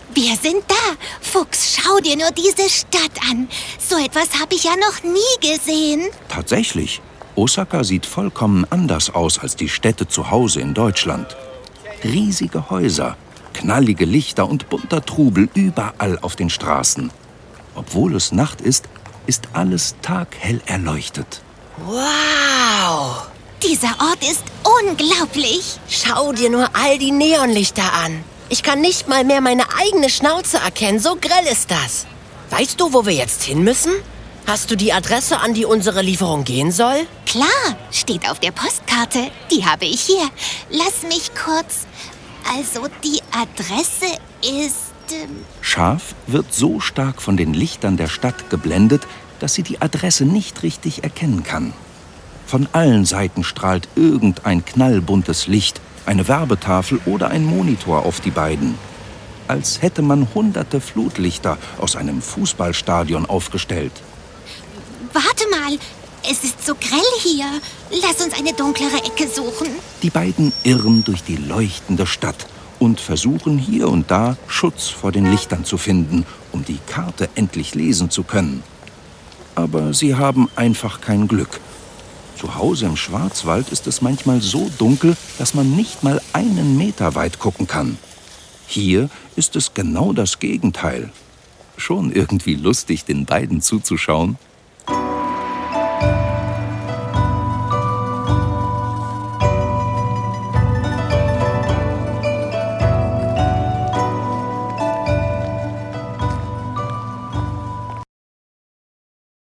Wir sind da. Fuchs, schau dir nur diese Stadt an. So etwas habe ich ja noch nie gesehen. Tatsächlich. Osaka sieht vollkommen anders aus als die Städte zu Hause in Deutschland. Riesige Häuser, knallige Lichter und bunter Trubel überall auf den Straßen. Obwohl es Nacht ist, ist alles taghell erleuchtet. Wow! Dieser Ort ist unglaublich. Schau dir nur all die Neonlichter an. Ich kann nicht mal mehr meine eigene Schnauze erkennen, so grell ist das. Weißt du, wo wir jetzt hin müssen? Hast du die Adresse, an die unsere Lieferung gehen soll? Klar, steht auf der Postkarte. Die habe ich hier. Lass mich kurz... Also, die Adresse ist... Schaf wird so stark von den Lichtern der Stadt geblendet, dass sie die Adresse nicht richtig erkennen kann. Von allen Seiten strahlt irgendein knallbuntes Licht, eine Werbetafel oder ein Monitor auf die beiden. Als hätte man hunderte Flutlichter aus einem Fußballstadion aufgestellt. Warte mal, es ist so grell hier. Lass uns eine dunklere Ecke suchen. Die beiden irren durch die leuchtende Stadt und versuchen hier und da Schutz vor den Lichtern zu finden, um die Karte endlich lesen zu können. Aber sie haben einfach kein Glück. Zu Hause im Schwarzwald ist es manchmal so dunkel, dass man nicht mal 1 Meter weit gucken kann. Hier ist es genau das Gegenteil. Schon irgendwie lustig, den beiden zuzuschauen.